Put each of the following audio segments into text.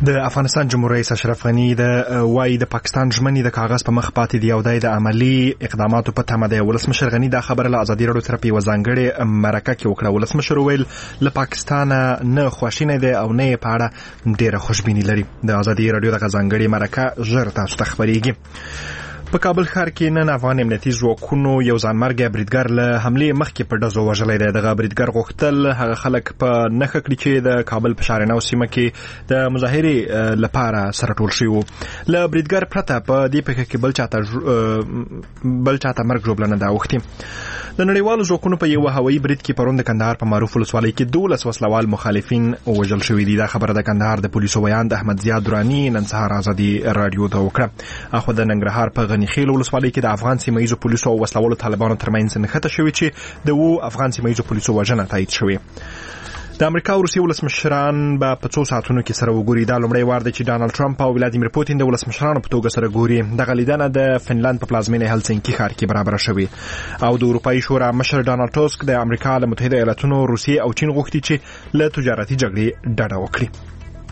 د افغانستان جمهور رئیس اشرف غنی د وای د پاکستان ژمنې د کاغذ په مخ پاتې دی او د عملی اقداماتو په تمه دی. ولسمشر غنی دا خبره له ازادي راډیو سره په وزنګړې مرکه کې وکړه. ولسمشر ویل له پاکستان نه خواشینی دی او نه په اړه ډیره خوشبینی لري. د ازادي راډیو د غزنګړې مرکه ژر تاسو ته خبرېږي. په کابل ښار کې نن افغان امنیتي ځواکونو یو ځانمرګی بریدګر له حملې مخکې په ډزو وژلی دی. دغه بریدګر غوښتل هغه خلک په نښه کړي چې د کابل په شارنو سیمه کې د مظاهرې لپاره سره ټول شوي وو. له بریدګر پرته په دې پیښه کې بل چاته مرګ ژوبله نه ده اوښتې. د نړیوالو ځواکونو په یو هوایي برید کې پرون د کندهار په معروف ولسوالۍ کې 12 وسلوال مخالفین وژل شوي دي. دا خبره د کندهار د پولیسو ویاند احمد زیاد درانی نن سهار ازادي راډیو ته وکړه. اخو د ننګرهار په خیل ولسوالۍ کې د افغان سیمه‌ییزو پولیسو او وسلوالو طالبانو ترمنځ نښته شوې چې د افغان سیمه‌ییزو پولیسو وژنه تایید شوې. د امریکا او روسیې ولسمشران به په څو ساعتونو کې سره وګوري. دا لومړی وار دی چې ډانلډ ټرمپ او ولادیمیر پوتین د ولسمشرانو په توګه سره ګوري. دغه لیدنه د فنلند په پلازمینه هلسنکي ښار کې برابره شوې او د اروپایي شورا مشر ډانلډ ټاسک د امریکا له متحده ایالاتونو، روسیې او چین غوښتي چې له تجارتي جګړې ډډه وکړي.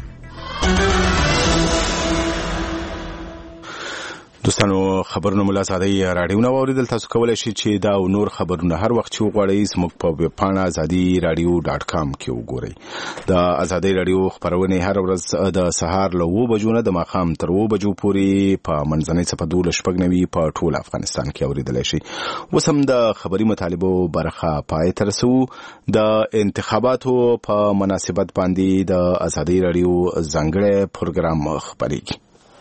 دوستانو خبرونه ملا سادهی راډیو نو اوریدل. تاسو کولای شئ چې دا او نور خبرونه هر وخت چې وغواړئ زموږ په ویب پاڼه azadi-radio.com کې وګورئ. د ازادي رادیو خبرونه هر ورځ د سهار له 9 بجو نه د ماښام تر 2 بجو پورې په منځنۍ صفحه 12 په ټول افغانستان کې اوریدل شي. اوس هم د خبري مطالبو برخه پای تر رسو. د انتخاباتو په مناسبت باندې د ازادي رادیو ځانګړی پروګرام خبرېږي.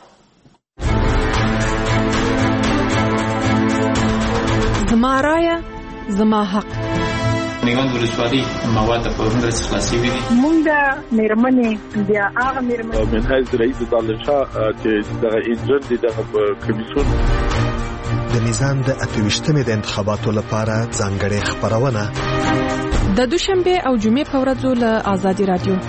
زما رایه زما حق. نیوند ولسوالۍ مواد په ورنده خلاصي وي. مونږ د میرمنې بیا هغه میرمنې منهاج رئیس دالشاه چې د ایجنټ د کمیسیون د نظام د 28مې د انتخاباتو لپاره ځانګړې خبرونه د دوشنبه او جمعې په ورځو له ازادي رادیو.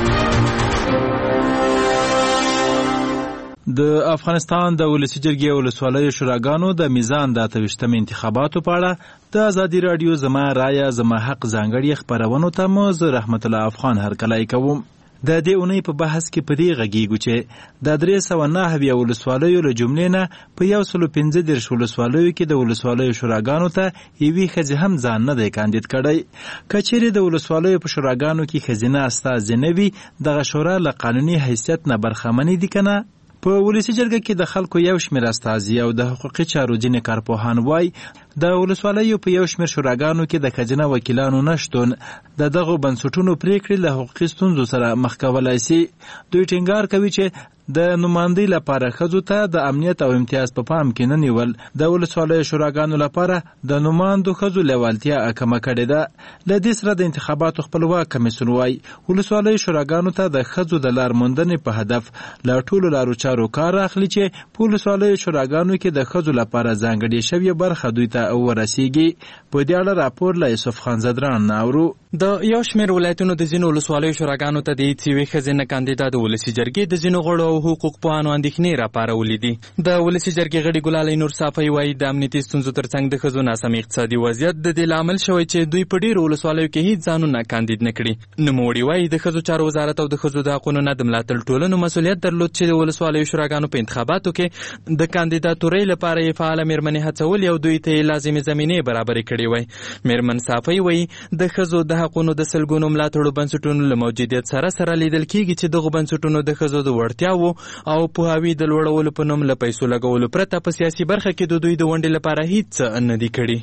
د افغانستان د ولسی جرګې او ولسوالیو شوراګانو د میزان د 28مې انتخاباتو په اړه د ازادي رادیو زما رایه زما حق ځانګړي خبرونو ته مو زه رحمت الله افغان هرکلی کوم. د دې اونۍ په بحث کې په دې غږیږو چې د 309 ولسوالیو له جملې نه په 115 ولسوالیو کې د ولسوالیو شوراګانو ته یوې ښځې هم ځان نه دی کاندید کړی. که چیرې د ولسوالیو په شوراګانو کې ښځینه استازې نه وي، دغه شورا له قانوني حیثیت نه برخمنې دي که نه؟ په ولسی جرګه کې د خلکو یو شمېر استازي او د حقوقي چارو ځینې کارپوهان وایي د ولسوالیو په یو شمېر شوراګانو کې د ښځینه وکیلانو نشتون د دغو بنسټونو پریکړې له حقوقي ستونزو سره مخ کولی سي. دوی ټینګار کوي چې د نمایندۍ لپاره ښځو ته د امنیت او امتیاز په پام کې نه نیول د ولسوالیو شوراګانو لپاره د نمایندو ښځو لیوالتیا کمه کړې ده. له دې سره د انتخاباتو خپلواک کمیسیون وایي ولسوالیو شوراګانو ته د ښځو د لار موندنې په هدف له ټولو لارو چارو کار اخلي چې په ولسوالیو شوراګانو کې د ښځو لپاره ځانګړې شوې برخه دوی ته ورسیږي. په دې اړه راپور له یوسف خان زدران اورو. د یو شمېر ولایتونو د ځینو ولسوالیو شوراګانو ته د هېڅ یوې ښځینه کاندیدا د ولسي جرګې د ځینو غړو او حقوق پوهانو اندېښنې راپارولې دي. د ولسي جرګې غړي ګلالۍ نور صافی وایي د امنیتي ستونزو ترڅنګ د ښځو ناسم اقتصادي وضعیت د دې لامل شوی چې دوی په ډېرو ولسوالیو کې هېڅ ځانونه کاندید نه کړي. نوموړي وایي د ښځو چارو وزارت او د ښځو د حقونو نه د ملاتړ ټولنو مسؤلیت درلود چې د ولسوالیو شوراګانو په انتخاباتو کې د کاندیداتورۍ لپاره یې فعاله میرمنې هڅول او دوی ته لازمي زمینې برابرې کړې وای. میرمن صافی وایي د ښځو د حقونو د سلګونو ملاتړو بنسټونو له موجودیت سره لیدل کېږي چې دغو بنسټونو د ښځو د وړتیاوو او پوهاوي د لوړولو په نوم له پیسو لګولو پرته په سیاسي برخه کې د دوی د ونډې لپاره هیڅ نه دي کړي.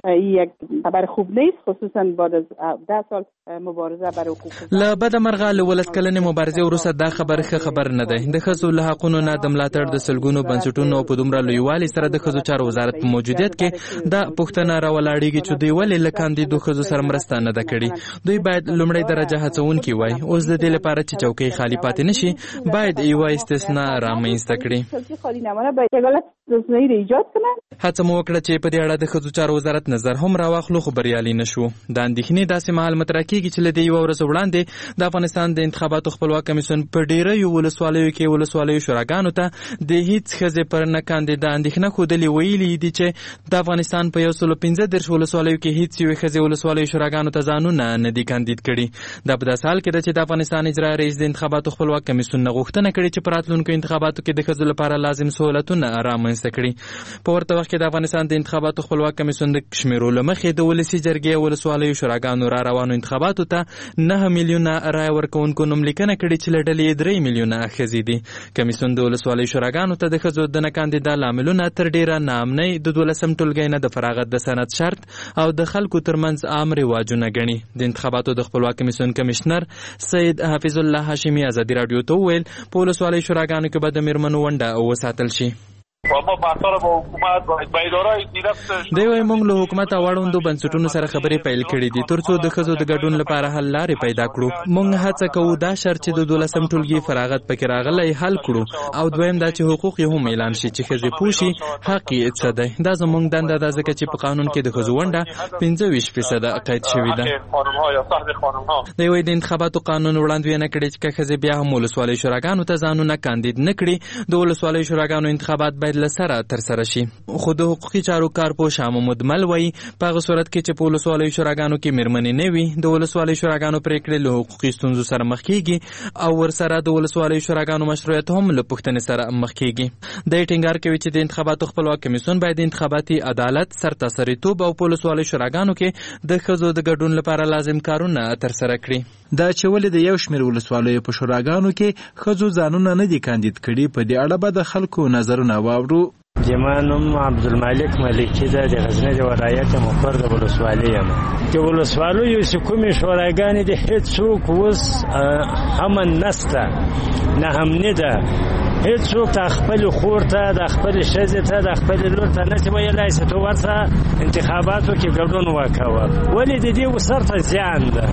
یک خبر خوب نیست، خصوصا بعد از 10 سال مبارزه برای حقوق. له بده مرغه له ولس کلنې مبارزې وروسته دا خبر نه دی. د ښځو له حقونو نه د ملاتړ د سلګونو بنسټونو په دومره لویوالي سره د ښځو چارو وزارت په موجودیت کې دا پوښتنه راولاړېږي چې دوی ولې له کاندیدو ښځو سره مرسته نه ده کړې. دوی باید لومړی درجه هڅونکي وای. اوس د دې لپاره چې چوکۍ خالی پاتې نشي باید یوه استثنا رامنځته کړي. هڅه مو وکړه چې په دې اړه د ښځو چارو وزارت نظر هم راواخلو، خو بریالي نه شو. د اندېښنې داسې مهال مطرح کېږي چې له دې یوه ورځ وړاندې د افغانستان د انتخاباتو خپلواک کمیسیون په ډېریو ولسوالیو کې ولسوالیو شوراګانو ته د هېڅ ښځې پر نه کاندیدا اندېښنه ښودلې ویلي دي چې د افغانستان په 115 ولسوالیو کې هېڅ یوې ښځې ولسوالیو شوراګانو ته ځانونه نامونه نه دي کاندید کړي. دا په داسې حال کې ده چې د افغانستان اجرایي رئیس د انتخاباتو خپلواک کمیسیون نه غوښتنه کړې چې په راتلونکو انتخاباتو کې د ښځو لپاره لازم سهولتونه رامنځته کړي. په ورته وخت کې د افغانستان د انتخاباتو خپلواک کمیسیون د شمیرو له مخې د ولسي جرګې او ولسوالیو شوراګانو را روانو انتخاباتو ته 9 میلیونه رایې ورکوونکو نوملیکنه کړې چې له ډلې 3 میلیونه ښځې دي. کمیسیون د ولسوالیو شوراګانو ته د ښځو د نه کاندیدا لاملونه تر ډیره ناامنۍ، د 12 ټولګۍ نه د فراغت د سند شرط او د خلکو ترمنځ عام رواجونه ګڼي. د انتخاباتو د خپلواک کمیسیون کمشنر سید حافظ الله هاشمي ازادي راډیو ته وویل په ولسوالیو شوراګانو کې به د میرمنو ونډه وساتل شي. دوی وايي موږ له حکومت او اړوندو بنسټونو سره خبرې پیل کړې دي ترڅو د ښځو د ګډون لپاره حل لارې پیدا کړو. موږ هڅه کوو دا شرط چې د 12 ټولګي فراغت پکې راغلی حل کړو، او دویم دا چې حقوق یې هم اعلان شي چې ښځې پوه شي حق یې څه دی. دا زموږ دنده ده ځکه چې په قانون کې د ښځو ونډه 25% قید شوې ده. دوی وايي د انتخاباتو قانون وړاندوینه کړې چې ښځې بیا هم ولسوالیو شوراګانو ته ځانونه کاندید نه کړي. د ولسوالیو شوراګانو انتخابات باید لسره ترسره شي. خو د حقوقي چارو کارپوه شاه محمود مل وایي په هغه صورت کې چې په ولسوالیو شوراګانو کې میرمنې نه وي، د ولسوالیو شوراګانو پریکړې له حقوقي ستونزو سره مخ کیږي او ورسره د ولسوالیو شوراګانو مشروعیت هم له پوښتنې سره مخ کیږي. د ټینګار کوي چې د انتخاباتو خپلواک کمیسیون باید انتخاباتي عدالت، سرتاسریتوب او په ولسوالیو شوراګانو کې د ښځو د ګډون لپاره لازم کارونه ترسره کړي. دا چې ولې د یو شمېر ولسوالیو په شوراګانو کې ښځو ځانونه نه دي کاندید کړي، په دې اړه به د خلکو نظرونه واورو. زما نوم عبدالمالک ملکی ده، د غزنی د ولایت مقر د ولسوالۍ یم. د ولسوالیو چې کومې شوراګانې دي هېڅوک اوس امن نشته، نه امني ده. هېڅوک د خپلې خور ته، د خپلې ښځې ته، د خپلې لور ته نه شي ویلی چې ته ورته انتخاباتو کې ګډون وکوه. ولې د دې ورته زیان ده.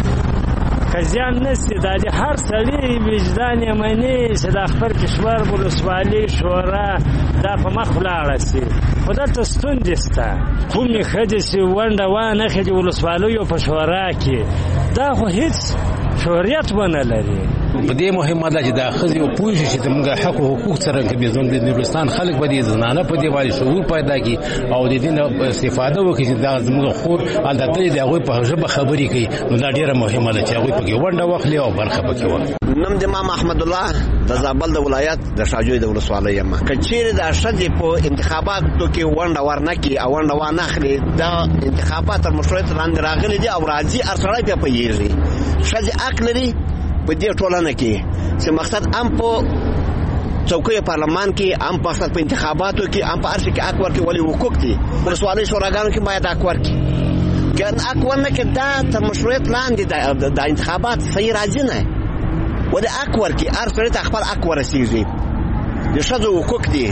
که زیان نشي دا د هر سړي وجدان یې مني چې د خپل کشور ولسوالي شورا دا په مخ ولاړه شي. خو دلته ستونزې شته. کومې ښځې چې ونډه وانخلي د ولسوالیو په شورا کې، دا خو هېڅ شعوریت ونه لري. په دې مهمه ده چې دا ښځې پوه شي چې زموږ حق او حقوق څرنګه دي. زموږ د نورستان خلک به د زنانه په دې باندې شعور پیدا کړي او د دې نه استفاده وکړي چې دا زموږ خور البته د هغوی په ژبه خبرې کوي. نو دا ډېره مهمه ده چې هغوی پکې ونډه واخلي او برخه پکې واخلي. نوم د امام احمد الله د زابل د ولایت د شاجوی د ولسوالۍ یم. که چیرې د ښځې په انتخاباتو کې ونډه ورنکړي او ونډه وانخلي، دا انتخابات تر مشروعیت لاندې راغلي دي او راځي هر سړی پرې پوهېږي. ښځې حق لري په دې ټولنه کې چې مقصد هم په څوکۍ پارلمان کې، هم په مقصد په انتخاباتو کې، هم په هر شي کې حق ورکړي. ولې حقوق دي ولسوالۍ شوراګانو کې باید حق ورکړي. که حق ورنکړي دا تر مشروعیت لاندې د انتخابات صحیح راځي نه. ولې حق ورکړي، هر سړي ته خپل حق ورسېږي. د ښځو حقوق دي،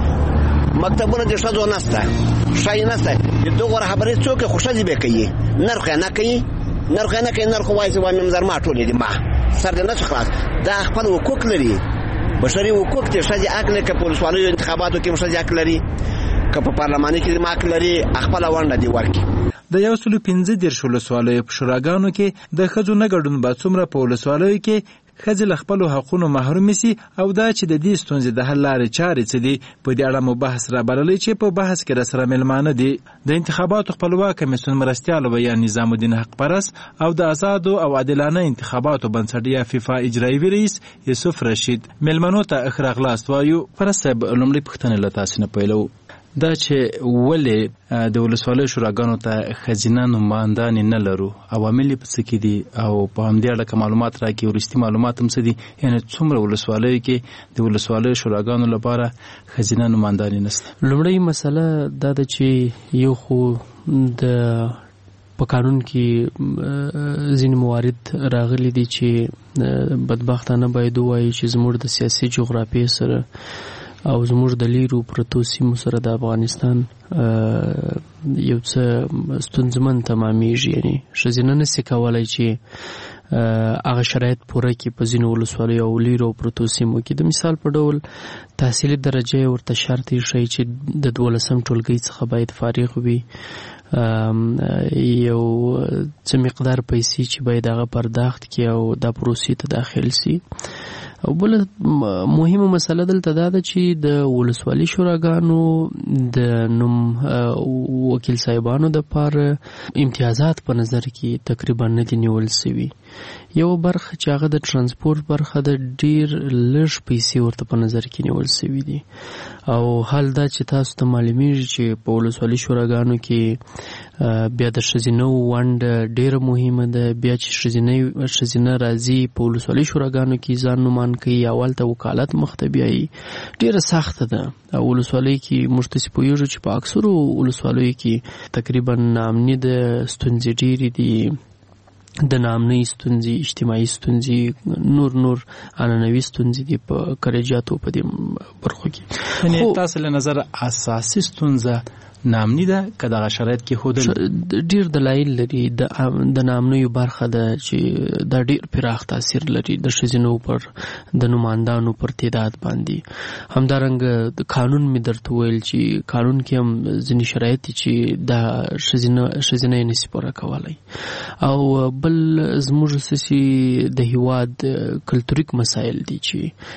مکتبونه د ښځو نشته، شی نشته. د دغو رهبرۍ څوک خو ښځې به کوي، نرخ یې نه کوي. نرخ یې نه کوي، نرخ وایي چې وایم زر ما ټولې دي، ما سر دې نه شو خلاص. دا خپل حقوق لري، بشري حقوق دي. ښځې حق لري که په ولسوالیو انتخاباتو کې ښځې حق لري، که په پارلماني کې حق لري خپله ونډه دې ورکړي. د 115 ولسوالیو په شوراګانو کې د ښځو نه ګډون به څومره په ولسوالیو کې ښځې له خپلو حقونو محرومې سي، او دا چې د دې ستونزې د حل لارې چارې څه دي، په دې اړه مو بحث رابللی چې په بحث کې راسره مېلمانه دي د انتخاباتو خپلواک کمیسیون مرستیال ویان نظام الدین حق پرست او د آزادو او عادلانه انتخاباتو بنسټ فیفا اجرایي رئیس یوسف رشید. مېلمنو ته ښه راغلاست وایو. پرست صاحب، لومړی پوښتنه له تاسې نه پیلو، دا چې ولې د ولسوالیو شوراګانو ته ښځینه نمایندانې نه لرو، عوامل یې په څه کې دي او په همدې اړه که معلومات راکړي، وروستي معلومات هم څه دي؟ یعنې څومره ولسوالیو کې د ولسوالیو شوراګانو لپاره ښځینه نمایندانې نشته؟ لومړی مسله دا ده چې یو خو د په قانون کې ځینې موارد راغلي دي چې بدبختانه باید ووایي چې زموږ د سیاسي جغرافیې سره او زموږ د لیرو پرتو سیمو سره د افغانستان یو څه ستونزمن تمامیږي. یعنې ښځینه نشي کولی چې هغه شرایط پوره کړي په ځینو ولسوالیو او لیرو پرتو سیمو کې. د مثال په ډول تحصیلي درجه ورته شرط ایښی چې د 12 ټولګي څخه باید فارغ وي، یو څه مقدار پیسې چې باید هغه پرداخت کړي او دا پروسې ته داخل سي. او بل مهمه مسله دلته دا ده چې د ولسوالي شوراګانو د نوم وکیل صاحبانو د پاره امتیازات په نظر کې تقریبا نه دي نیول سوي. یو برخه چې هغه د ترانسپورت برخه د ډیر لږ پیسې ورته په نظر کې نیول سوي دي. او حال دا چې تاسو ته معلومیږي چې په ولسوالي شوراګانو کې بیا د ښځینه ونډه ډیره مهمه ده. بیا چې ښځینه راځي په ولسوالي شوراګانو کې ځان نومان کوي، اول ته وکالت مخته بیایي، ډیره سخته ده. او ولسوالۍ کې موږ تاسې پوهېږو چې په اکثرو ولسوالیو کې تقریبا ناامني د ستونزې ډیرې دي، د ناامنۍ ستونزې، اجتماعي ستونزې، نور عنعنوي ستونزې دي په کریجاتو په دې برخو کې. یعنې تاسو له نظر اساسي ستونزه ناامني ده که دغه شرایط کې ښودل؟ ډیر دلایل لري. د ناامنیو برخه ده چې دا ډیر پراخ تاثیر لري د ښځینو پر د نمایندانو پر تعداد باندې. همدارنګه د قانون مې درته ویل چې قانون کې هم ځینې شرایط دي چې دا ښځینه یې نشي پوره کولی. او بل زموږ سسي د هیواد کلتوریک مسایل دي چې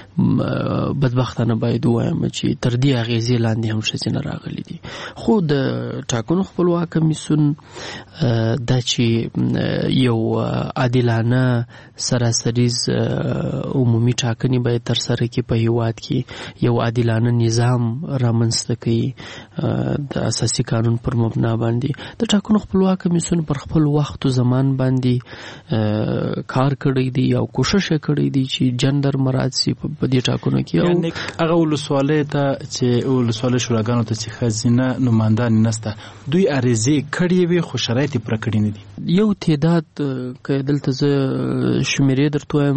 بدبختانه باید ووایم چې تر دې اغېزې لاندې هم ښځینه راغلي دي. خو د ټاکنو خپلواک کمیسیون دا چې یو عادلانه سراسریز عمومي ټاکنې باید ترسره کړي په هیواد کې، یو عادلانه نظام رامنځته کوي د اساسي قانون پر مبنا باندې. د ټاکنو خپلواک کمیسیون پر خپل وخت او زمان باندې کار کړی دی او کوشش کړی دی چې جندر مراعات شي په دې ټاکنو کې. یعنې هغه ولسوالۍ ته چې ولسوالۍ شوراګانو ته چې ښځینه نمایندان نسته، دوی عریضې کړې وي خو شرایط یې پوره کړي نه دي. یو تعداد که دلته زه شمیرې درته وایم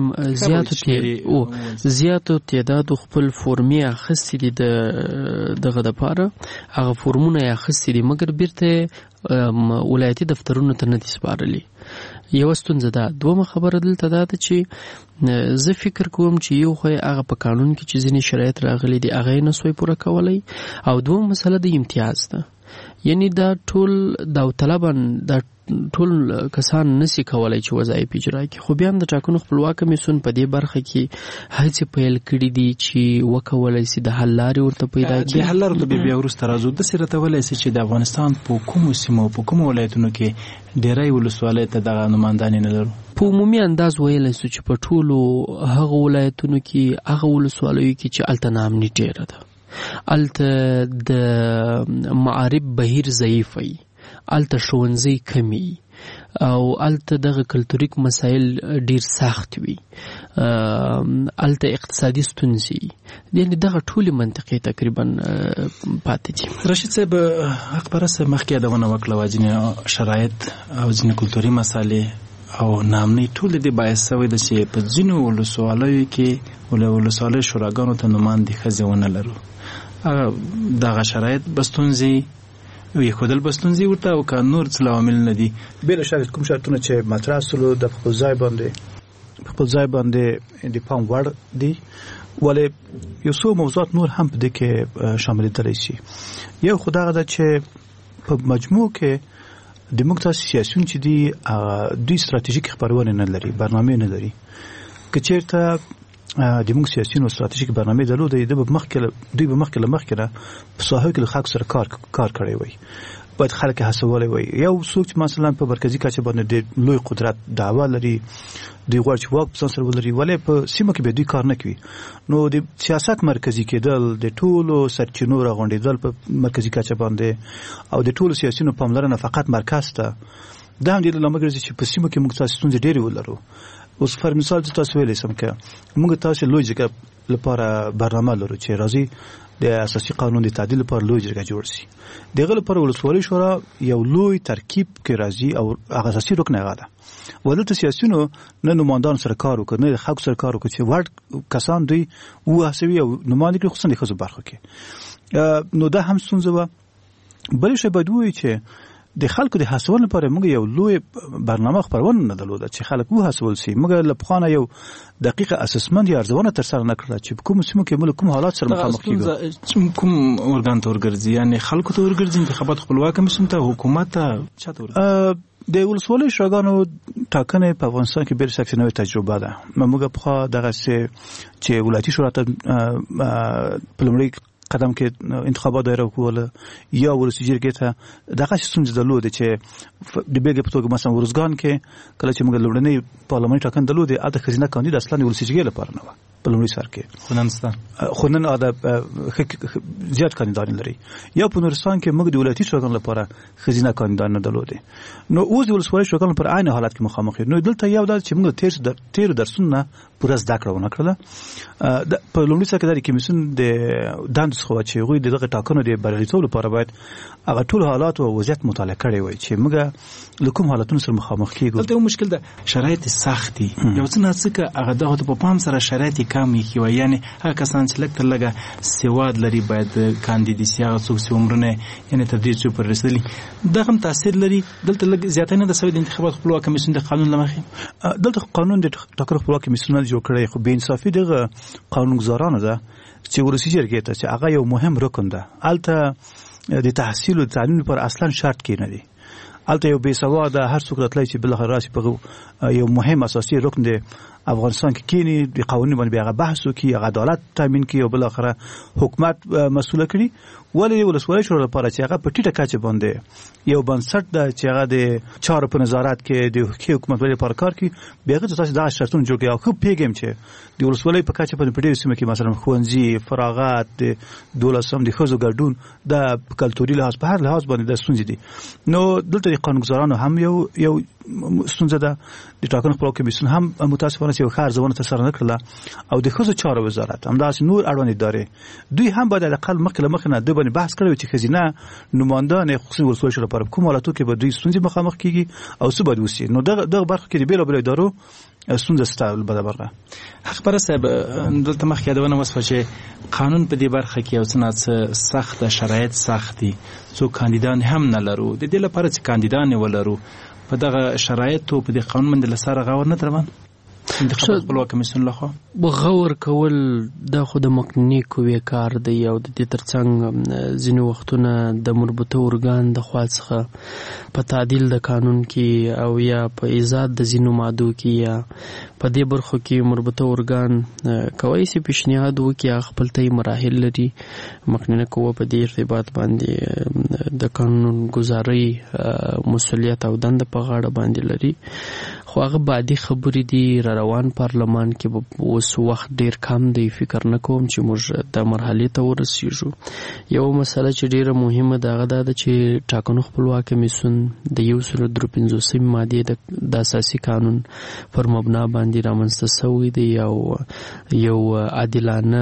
زیاتو تعدادو خپل فورمې اخیستې دي دغه دپاره، هغه فورمونه یې اخیستې دي مګر بیرته ولایتي دفترونو ته نه دي سپارلي. یوه ستونزه ده. دومه خبره دلته دا ده چې زه فکر کوم چې یو خو هغه په قانون کې چې ځینې شرایط راغلي دي هغه یې نسوی پوره کولی، او دومه مسله د امتیاز ده. یعنی دا ټول داوطلبان دا ټول کسان نسی کولای چې وظایف اجرا کړي. خو بیا هم د ټاکنو خپلواک کمیسیون په دې برخه کې هڅې پیل کړي دي چې وکولای شي د حل لارې ورته پیدا کړي. د حل لارو ته بیا وروسته راځو. داسې راته ویلی شي چې د افغانستان په کومو سیمو په کومو ولایتونو کې ډېری ولسوالیو ته دغه نمایندانې نه لرو؟ په عمومي انداز ویلی شو چې په ټولو هغه ولایتونو کې هغه ولسوالیو کې چې هلته ناامني ډېره ده، هلته د معارف بهیر ضعیف وي، هلته ښوونځی کمی او هلته دغه کلتوریک مسایل ډیر سخت وي، هلته اقتصادي ستونزې، یعنې دغه ټولې منطقې تقریبا پاتې دي. رشید صاحب، حق پرسته مخکې یادونه وکړه ځینې شرایط او ځینې کلتوري مسالې او ناامنۍ ټولې دې باعث شوی ده چې په ځینو ولسوالیو کې ولسوالیو شوراګانو ته نمایندې ښځې ونه لرو. دغه شرایط به ستونزې ویښودل به ستونزې ورته او که نور څه عوامل نه دي؟ بېله شک کوم شرطونه چې مطرح سولو د خپل ځای باندې د پام وړ دي، ولې یو څو موضوعات نور هم په دې کې شاملېدلی شي. یو خو دغه ده چې په مجموع کې د موږ تاسې سیاسیون چې دي دوی ستراتیژیک خپرونې نه لري، برنامې نه لري. که چېرته د موږ سیاسیونو ستراتیژیک برنامې درلودې دوی به مخکې له مخکې نه په ساحو کې له خلکو سره کار کړی وی، باید خلک هڅولی وی. یو څوک چې مثلا په مرکزي کچه باندې د لوی قدرت دعوه لري، دوی غواړي چې واک په ځان سره ولري، ولې په سیمه کې به دوی کار نه کوي. نو د سیاست مرکزي کېدل، د ټولو سرچینو راغونډېدل په مرکزي کچه باندې او د ټولو سیاسیونو پاملرنه فقط مرکز ته، دا هم دې له لامله ګرځي چې په سیمه کې موږ تاسې ستونزې ډېرې ولرو. اوس پر مثال زه تاسو ویلی سم که موږ تاسې لوی جرګه لپاره برنامه لرو چې راځي د اساسي قانون د تعدیل لپاره لوی جرګه جوړ شي. دغه لپاره ولسوالۍ شورا یو لوی ترکیب کې راځي او هغه اساسي رکن هغه ده. ودلته سیاسیونو نه نمایندان سره کار وکړي، نه د خلکو سره کار وکړي چې وړ کسان دوی وهڅوي او نماینده کړي، خصوصا د ښځو برخو کې. نو دا هم ستونزه وه. بلې شی باید ووایي چې د خلکو د هڅول لپاره موږ یو لوی برنامه خپرونه نه درلوده چې خلک وهڅول شي. موږ له پخوانه یو دقیقه اسسمنت یا ارزونه ترسره نه کړله چې کوم سیمو کې موږ کوم حالات سره مخامخ کیږو. کوم ارګان ته ورګرځي یعنی خلکو ته ورګرځي انتخابات خپلواک کمیسیون ته حکومت ته چاته ورګرځي؟ د ولسوالۍ شوراګانو ټاکنې په افغانستان کې ډېر سخت نوې تجربه ده. موږ په دغه چې ولایتي شورا ته په لومړي قدم کې انتخابات دایره کوله یا ولسي جرګې ته دغه ستونزې درلودې چې د بیلګې په توګه مثلا ورزګان کې کله چې موږ لومړنۍ پارلماني ټاکنه درلودې اته ښځینه کاندید اصلا ولسي جرګې لپاره نه وه په لومړي سر کې. خو نن زیات کاندیدان لري. یا په نورستان کې موږ د ولایتي شوراګانو لپاره ښځینه کاندیدان نه درلودې. نو اوس د ولسوالۍ شوراګانو پر عین حالت کې مخامخ یو. نو دلته یو دا چې موږ تیر درسونه پوره زده کړه ونه کړله. په لومړي سر کې د کمیسیون د دندو څخه چې هغوی د دغه ټاکنو د بریالیتوب لپاره باید هغه ټول حالات او وضعیت مطالعه کړی وای چې موږ له کوم حالتونو سره مخامخ کیږو. دلته یو مشکل ده، شرایط سخت دي. یو څه ناڅه هغه دغه په پام سره شرایط کم یې وي، یعنی هغه کسان چې لکه لګه سواد لري باید کاندید سي، هغه څوک چې عمرونه یعنی تر دې څو پر رسیدلی دغه تاثیر لري. دلته لګ زیاتې نه د سوي انتخابات خپلواک کمیسیون د قانون لمخې دلته قانون د ټاکنو خپلواک کمیسیون جوړ کړی، خو بې انصافي دغه قانونګزارانو ده چې ولسي جرګې ته چې هغه یو مهم رکن ده. الته د تحصیل او تعلیم پر اصلا شرط کې نه دي. الته یو بې سواده هر څوک راتلای چې بل خراسي په یو مهم اساسي رکن دی افغانستان کې کینی د قانون باندې هغه بحث وکړي، هغه عدالت تامین کړي او بل اخره حکومت مسؤل کړي. ولې ولسوالۍ شورا لپاره چې هغه په ټیټه کچه باندې یو بنسټ ده چې هغه د چارو په نظارت کې د حکومت لپاره کار کوي، بیا که تاسو دا شرطونه جوړ کړئ او خو پیګم چې د ولسوالۍ په کچه په ډېرو سیمو کې مثلا ښوونځي، فراغت، د دولسم د ښځو ګډون د کلتوري لحاظ په هر لحاظ باندې د ستونزې دي. نو دلته د قانونګزارانو هم یو ستونزه ده. د ټاکنو خپلواک کمیسیون هم متاسفانه چې یو ښه ارزونه ترسره نه کړله او د ښځو چارو وزارت همداسې نور اړوند ادارې دوی هم باید حداقل مخکې له مخې نه دوی باندې بحث کړی چې ښځینه نمایندان خصوصي ولسوالۍ شورا لپاره کوم حالاتو کې به دوی ستونزې مخامخ کیږي او څه باید وشي. نو دغه برخه کې د بېلابېلو ادارو ستونزه شته. بده برخه خبره صاحب دلته مخکې یادونه وسوه چې قانون په دې برخه کې یو څه سخت شرایط سخت دي، څو کاندیدان هم نه لرو. د دې لپاره چې کاندیدان ولرو په دغه شرایطو په دې قانون باندې لساره غور نه تروان انتخابات خپلواک کمیسیون لخوا غور کول دا خو د مخنیوي کوي کار دی او د دې ترڅنګ ځینې وختونه د مربوطه ارګان د خوا څخه په تعدیل د قانون کې او یا په ایجاد د ځینو مادو کې یا په دې برخو کې مربوطه ارګان کوي چې پیشنهاد وکړي خپل ته مراحل لري مخنیوي کوي په دې ارتباط باندې د قانون گزاري مسؤلیت او دند په غاړه باندې لري. خو هغه بعدي خبرې دي روان پارلمان کې اوس وخت ډیر کم دی. فکر نه کوم چې موږ د مرحلې ته ورسیږو. یو مسله چې ډیره مهمه ده هغه ده چې ټاکنو خپلواک کمیسیون د 153 ماده د اساسي قانون پر مبنا باندې رامنځته شوی دی او یو عادلانه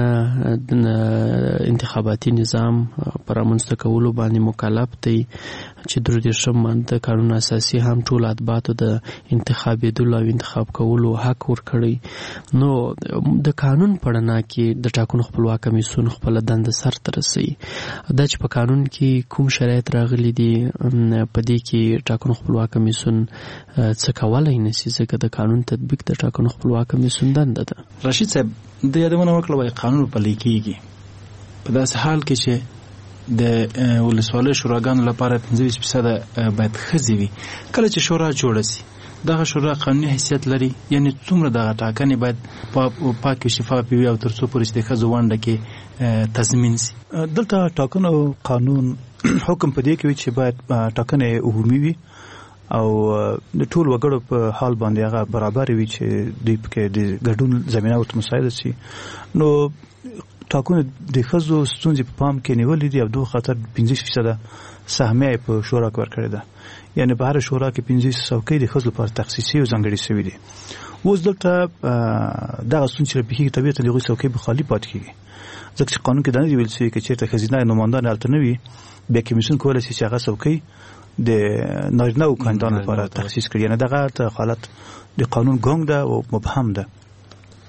انتخاباتي نظام پر رامنځته کولو باندې مکلف دی چې د 30 ماده قانون اساسي هم ټول اتباعو د انتخابېدلو او انتخاب کولو حق ورکړي. نو د قانون پړنا کې د ټاکنو خپلواک کمیسیون خپل دند سر ته رسي. دا چې په قانون کې کوم شرایط راغلي دي په دې کې ټاکنو خپلواک کمیسیون څه کولای نشي ځکه د قانون تطبیق د ټاکنو خپلواک کمیسیون دنده ده. رشید صاحب د یادونه وکړه وای قانون پلي کیږي په داسې حال کې چې د ولسوالۍ شوراګانو لپاره 25% باید ښځې وي. کله چې شورا جوړه سي دغه شورا قانوني حیثیت لري، یعنی څومره دغه ټاکنې باید پاک او شفاف وي او تر څو پورې د ښځو ونډه کې تضمین سي. دلته ټاکنو قانون حکم په دې کوي چې باید ټاکنې عمومي وي او د ټول وګړو په حال باندې هغه برابر وي چې دوی پکې د ګډون زمينه ورته مساعده شي. نو ټاکنو د ښځو ستونزې په پام کې نیولې دي او دوه خاطر 15% سهمیه په شورا کې ورکړې ده. یعنی په هر شورا کې 15 څوکۍ د ښځو لپاره تخصیصي او ځانګړي شوي دي. اوس دلته دغه ستونزې چې په طبیعت د څوکۍ په خالی پات کیږي ځکه چې قانون کې دا نه ویل شوی چې چېرته ښځینه نمایندان هلته نه وي بیا کمیسیون کولی شي چې هغه څوکۍ د نارینه کاندیدانو لپاره تخصیص کړي. یعنی دغه حالت د قانون ګونګ ده او مبهم ده.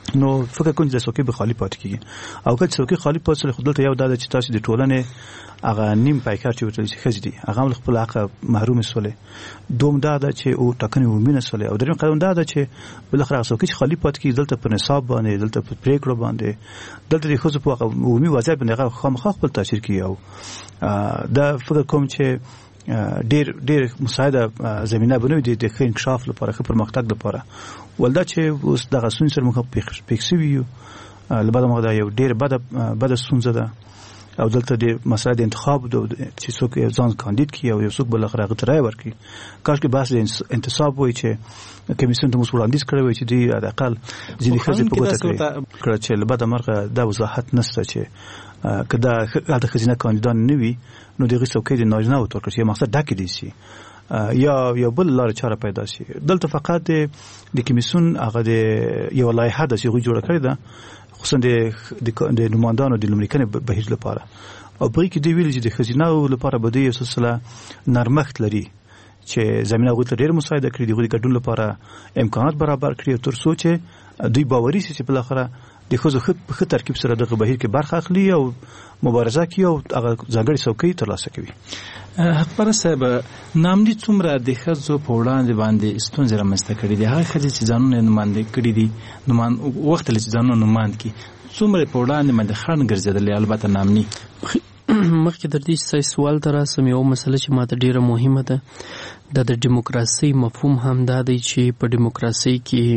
نو فکر کوم چې څوکۍ به خالی پاتې کیږي او که څوکۍ خالی پاتې خو دلته یو دا چې تاسو د ټولنې هغه نیم پایکار چې ورته چې خځې دي هغه خپل حق محروم سولې دوم دا چې او ټاکنې ومنه سولې او دریم قانون دا چې بل خره څوکۍ خالی پاتې کیږي دلته په نصاب باندې دلته په پریکړه باندې دلته د خصوص په عمومي وضعیت باندې هغه خامخا خپل تاثیر کوي او دا فکر کوم چې ډېر مساعده زمينه بنوي د ښه انکشاف لپاره ښه پرمختګ لپاره ولدا چې اوس دغه سن سره موږ پېښوي لبعد موږ دا یو ډېر بد سنځه ده او دلته د مسله د انتخاب چې څوک ځان کاندید کی او یو څوک بل خره غترای ورکی کاش کې بحث د انتصاب وای چې کمیسیون ته مسؤل اندیز کړی وای چې دی د اقل ځینې خزې په ګوته کړی چې لبعد مرغه دا وضاحت نشته چې کدا د خزینه کاندیدان نه وي نو دغه څوکۍ د نارینه او ترکیه مقصد ډکې دي سي یا بل لار چاره پیدا شي دلته فقط د کمیسیون هغه د یو لایحه د سیغه جوړ کړی ده خصوصا د نمائندانو د لومړي بهیر لپاره او په کې دی ویل چې د خزینه لپاره بده یو سلسله نرمښت لري چې زمينه غوښتل ډېر مساعده کړی دی ګډون لپاره امکانات برابر کړی تر څو چې دوی باوري شي چې په اخره د خوځو په ترکیب سره دغه بهیر کې برخه اخلي او مبارزه کوي او هغه ځانګړي څوکۍ ترلاسه کوي. حقپر صاحب نامدي څومره د خزو په وړاندې باندې ستونزې رامنځته کړي دي هغه خځې چې ځانونه نماینده کړي دي وخت لږ ځانونه نماینده کړي څومره په وړاندې باندې خان ګرځیدل البته نامني مخکې در دې سوال تر سم یو مسله چې ماته ډیره مهمه ده د دیموکراسي مفهوم هم دا دی چې په دیموکراسي کې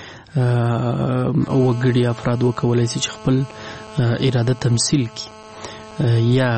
وګړي افراد وکولای شي چې خپل اراده تمثيل کړي یا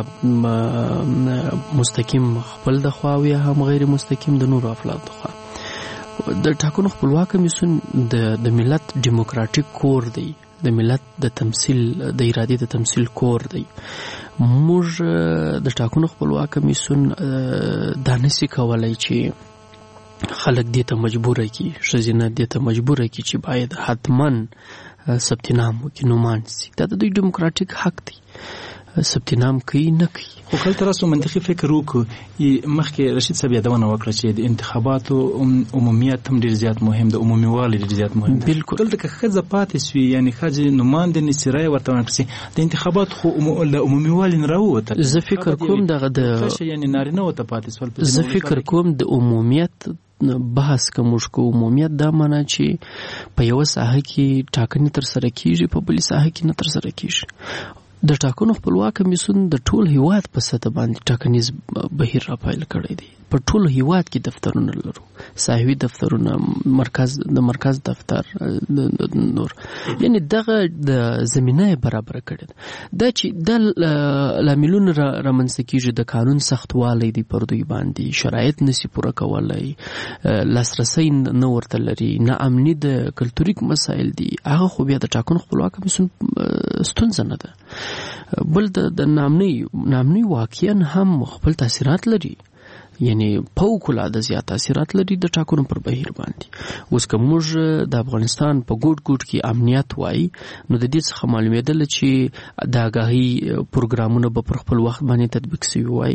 مستقیم خپل د خوا او یا هم غیر مستقیم د نور افراد د خوا د ټاکنو خپلواک کمیسیون د ملت دیموکراتیک کور دی د ملت د تمثيل د ارادې د تمثيل کور دی موږ د ټاکنو خپلواک کمیسیون دانسي کولای چې خلک دې ته مجبور کی شزینه دې ته مجبور کی چې باید حتماً ثبت نام وکړي نومان سي دا د دوی دیموکراتیک حق دی ثبت نام کوي نه کوي خو کله تاسو منطقي فکر وکړو مخکې رشید صاحب یادونه وکړه چې د انتخاباتو عمومیت هم ډیر زیات مهم د عمومي والی ډیر زیات مهم بالکل دلته که خزه پاتې سوي یعنی خځې نماینده نسرای ورته ونکسي د انتخابات خو د عمومي والی نه راووته زه فکر کوم دغه د یعنی نارینه وته پاتې سول زه فکر کوم د عمومیت بحث کوم شکو عمومیت دا معنی چې په یو ساحه کې ټاکنې تر سره کیږي په بل ساحه کې نه تر سره کیږي د ټاکنو خپلواک کمیسیون د ټول هیواد په سطح باندې ټاکنیز بهیر راپایل کړی دی په ټول هیواد کې دفترونه لرو ساحوي دفترونه مرکز دفتر نور یعنی دغه د زمينه برابر کړي دا چې د لاملون رامنځته کیږي د قانون سختوالی دی پر دوی باندې شرایط نسی پوره کولای لاسرسي نه ورته لري نه امني د کلتوریک مسایل دي هغه خو بیا د ټاکنو خپلواک کمیسیون ستونزه نه ده بل د نامني واقعا هم خپل تاثیرات لري یعنی فوق العاده زیات تاثیرات لري د ټاکنو پر بهیر باندې اوس کوم موږ د افغانستان په ګوټ کې امنیت وای نو د دې څخه معلومېدل چې د آگاهي پروګرامونه به پر خپل وخت باندې تطبیق شوی وای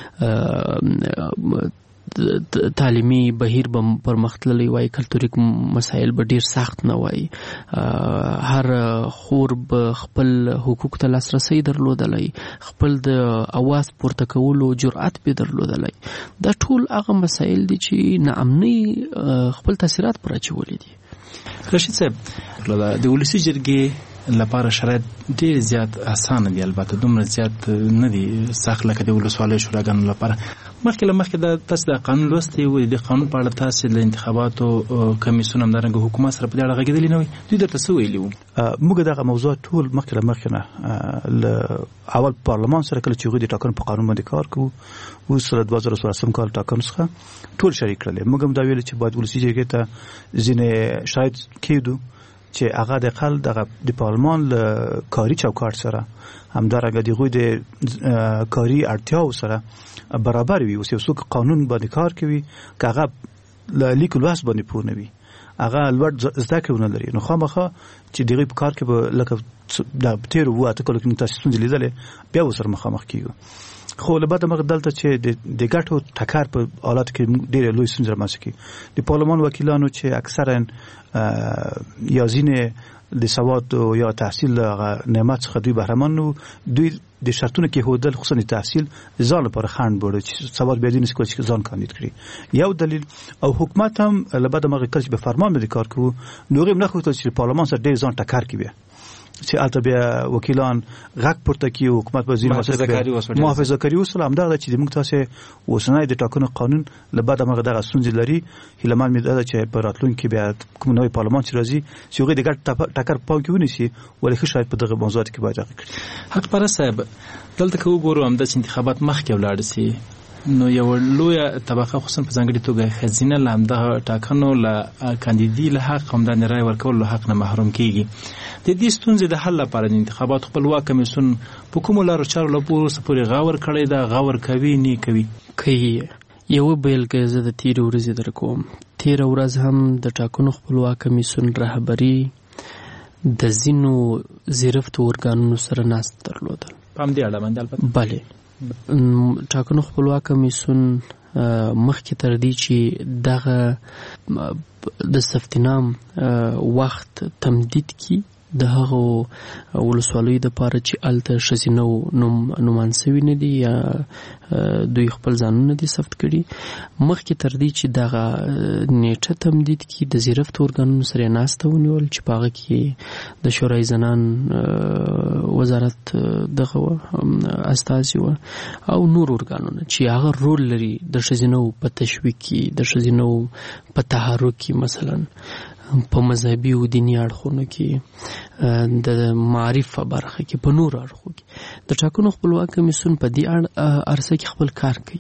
تعلیمي بهیر به پرمختللی وای کلتوریک مسایل به ډیر سخت نه وای هر خور به خپل حقوق ته لاسرسي درلودلای خپل د اواز پورته کولو جرأت به درلودلای دا ټول هغه مسایل دي چې ناامني خپل تاثیرات پر اچولې دي رشید صاحب د ولسی جرګې لپاره شرایط ډیر زیات اسانه دي البته دومره زیات نه دي سخت لکه د ولسوالۍ شوراګانو لپاره مخکې د تاسو د قانون لوستي او د قانون په اړه تاسو د انتخاباتو کمیسیون همدارنګه حکومت سره په اړه غږیدلی نه وي دوی درته څه ویلي وو موږ دغه موضوع ټول مخکې نه اول پارلمان سره کله چې د ټاکنو په قانون باندې کار کوو او سره 2013 کال ټاکنو څخه ټول شریک کړل موږ هم دا ویل چې باید ولسی جرګې ته ځینې شاید کېدو چې هغه د خل د پارلمان له کاری چوکاټ سره همدارنګه د غوی د کاری اړتیاو سره برابر وي او څوک قانون باندې کار کوي که هغه لیک لوس باندې پوه نه وي هغه لوړ زده کړه لري نو خامخا چې دغه په کار کې به لکه د تیر واته کله کې تاسو څنګه لیدل بیا وسره مخامخ کیږي خو له بعد مغه دلته چې د ګټو ټکر په حالت کې ډېر لوی ستونزې رامنځته کی د پارلمان وکیلانو چې اکثرا یا ځینې د سواد یا تحصیل نعمت څخه دوی بهرمن نو دوی د شرطونو کې هودل خصوصا تحصیل ځان لپاره خنډ بوله چې سواد بیا دې نسکول چې ځان کاندید کړي یو دلیل او حکومت هم لبد مغه کړ چې به فرمان باندې کار کوو نو غو نه خو چې پارلمان سره ډېر ځان ټکر کوي چې البته بیا وکیلان غږ پورته کوي حکومت وزیر محافظه کاری اصول هم دا چې موږ تاسو وسنای د ټاکنو قانون لبد مغه دغه سنځ لري هلمان مې دا چې په راتلونکي بیا کوم نوې پارلمان چې راځي چې هغه د ګډ ټکر پام کې ونیسي ولې خو شاید په دغه موضوعات کې باید راکړي حق پر صاحب دلته کو ګورو هم د انتخابات مخکې ولاړ سي نو یو لوی طبقه خصوصا په ځانګړي توګه خزینه لامده ټاکنو ل کاندیدي له حق هم د رای ورکول له حق نه محروم کیږي د دې ستونزې د حل لپاره د انتخابات خپلواک کمیسیون په کوم لارو چارو لپاره سپوري غاور کړی دا غاور کوي نه کوي یو بیلګه زه د تیر ورځې درکوم تیر ورځ هم د ټاکنو خپلواک کمیسیون رهبری د زینو زیرفت ورګانونو سره ناست درلودل پام دې اړه باندې البته bale ټاکنو خپلواک کمیسیون مخکې تر دې چې دغه د سفتنام وخت تمدید کی د هغه ولسوالیو د پاره چې الته شزینو نومانسوي نه دي یا دوی خپل ځانونه دي ثبت کړي مخکې تر دې چې دغه نیټه تمدید کی د زیرفت ورګانونو سره ناسته ونیول چې پاغه کې د شورای زنان وزارت دغه استازي و او نور ورګانونه چې هغه رول لري د شزینو په تشویق کې د شزینو په تحرک کې مثلا په مذهبي او دینی اړخونو کې د معرف برخه کې په نور اړخو کې د ټاکنو خپلواک کمیسیون په دې عرصه کې خپل کار کوي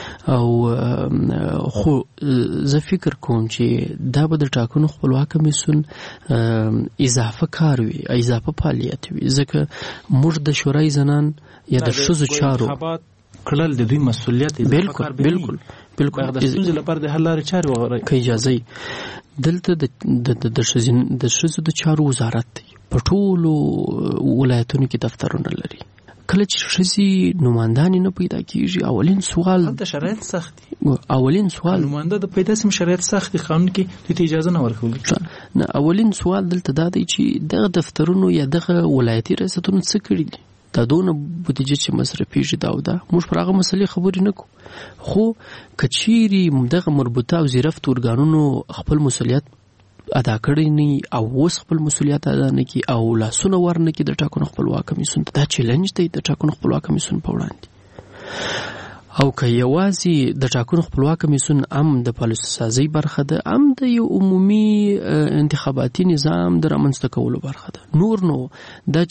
او خو زه فکر کوم چې دا به د ټاکنو خپلواک کمیسیون اضافه کار وي اضافه فعالیت وي ځکه موږ د شورای زنان یا د ښځو چارو کړل د دوی مسؤلیت دی بالکل د ستونزې لپاره د حل لارې چارې وغواړي که اجازه دلته د ښځو د چارو وزارت دی په ټولو ولایتونو کې دفترونه لري کله چې ښځې نمایندانې نه پیدا کیږي اولین سوال هلته شرایط سخت دي اولین سوال نماینده د پیدا سم شرایط سخت دي قانون کې د اجازه نه ورکول نه اولین سوال دلته دا دی چې دغه دفترونو یا دغه ولایتي ریاستونو څه کړي دي دا دونه بودیجه چې مصرفیږي دا او دا موږ پر هغه مسلې خبرې نه کوو خو کچيري دغه مربوطه او زیرفت ورګانونو خپل مسؤلیت ادا کړی نه او اوس خپل مسؤلیت ادا نه کی او لاسونه ورنه کی د ټاکنو خپلواک کمیسیون ته دا چیلنج دی د ټاکنو خپلواک کمیسیون په وړاندې او که یوازې د ټاکنو خپلواک کمیسیون هم د پالیسي سازي برخه ده هم د یو عمومي انتخاباتي نظام د رامنځته کولو برخه ده نور نو دا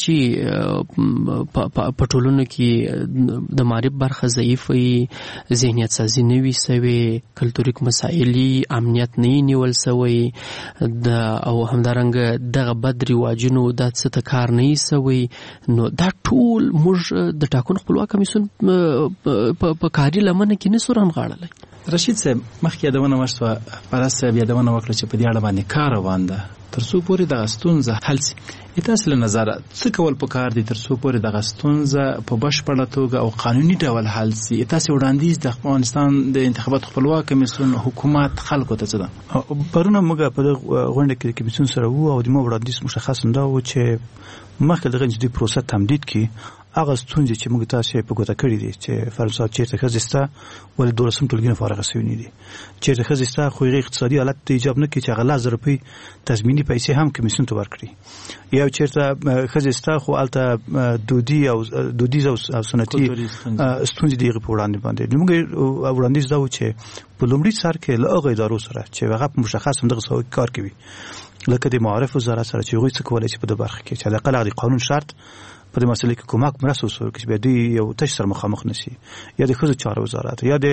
چې په ټولنو کې د معرف برخه ضعیف وي ذهنیت سازي نه وي سوي کلتوریک مسایلي امنیت نه نیول سوی او همدارنګه دغه بد رواجونو د څه کار نه سوی نو دا ټول موږ د ټاکنو خپلواک کمیسیون په کاری لمنه کې نسو رانغاړلای رشید صاحب مخکې یادونه وشوه پرست صاحب یادونه وکړه چې په دې اړه باندې کار روان ده تر څو پورې دغه ستونزه حل شي تاسو له نظره څه کول پکار دي تر څو پورې دغه ستونزه په بشپړه توګه او قانوني ډول حل شي تاسو وړاندیز د افغانستان د انتخابات خپلواک کمیسیون حکومت خلکو ته څه ده پرونه موږ په غونډه کې کمیسیون سره وو او د مو وړاندیز مشخص نه و چې مخکې دغه د پروسه تمدید کی هغه ستونزې چې موږ تاسو په ګوته کړې دي چې فرض چیرته خزسته ولې دولسم ټولګي فارغ شوی نه دي چیرته خزسته خو اقتصادي حالت ته ایجاب نه کوي چې هغه 1000 روپۍ تضمینی پیسې هم کمیسیون ته ورکړي یا چیرته خزسته خو الته دودیز او سنتي ستونزې دی په وړاندې باندې موږ وړاندیز دا و چې په لومړي سر کې له هغه ادارو سره چې هغه مشخص هم دغه کار کوي لکه د معارف وزارت سره چې هغوی څه کولی شي په دې برخه کې چې حداقل د قانون شرط په دې مسله کې کومک مرسته وکړي چې به دوی یو تش سره مخامخ نشي یا د ښځو چارو وزارت یا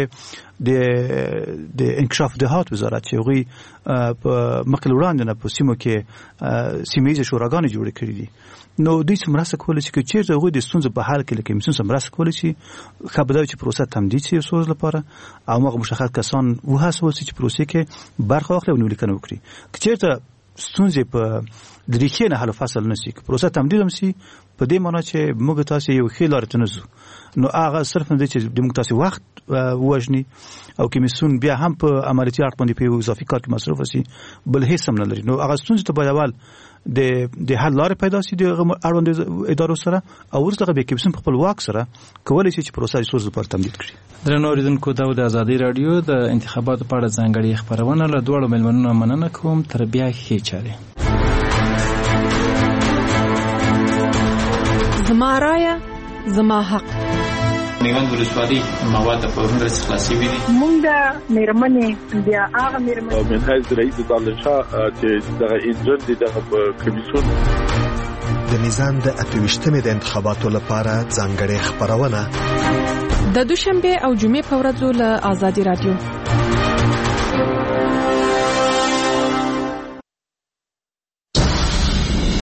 د انکشاف دهات وزارت چې هغوی په مخکې وړاندې نه په سیمو کې سیمهییزې شوراګانې جوړې کړي دي نو دوی څه مرسته کولی شي چې چېرته هغوی د ستونزو په حل کې له کمیسیون سره مرسته کولی شي ښه به دا وي چې پروسه تمدید شي یو څه ورځ لپاره او هغه مشخص کسان وهڅول شي چې پروسې کې برخه واخلي او نولیکنه وکړي که چېرته ستونزې په د ریښې نه حل فصل نشي که پروسه تمدید هم شي په دې معنی چې موږ تاسو یو ښه لار ته نځو نو هغه صرف نه دی چې د موږ تاسو وخت وژني او کمیسیون بیا هم په عملیاتي اړخ باندې په اضافي کار کې مصرف شي بل هیڅ هم نه لري نو هغه ستونزې ته باید اول د حل لارې پیدا شي د اړوند ادارو سره او ورسره به کمیسیون په خپل واک سره کولای شي چې پروسه ریسورس لپاره تمدید کړي. درنو اوریدونکو دا د ازادي رادیو د انتخاباتو په اړه ځانګړې خبرونه له دوړو ملمنونو مننه کوم. تر بیا ښې چارې. زما رایه زما حق. میوند ولسوالۍ مواد په ورنډر څخه خلاصي وي. مونږ د میرمنې بیا هغه میرمنې منهاج رئیس دالشاه چې دغه انجن د کمیسیون د میزان د 28مې د انتخاباتو لپاره ځانګړې خبرونه د دوشنبه او جمعې په ورځو له ازادي رادیو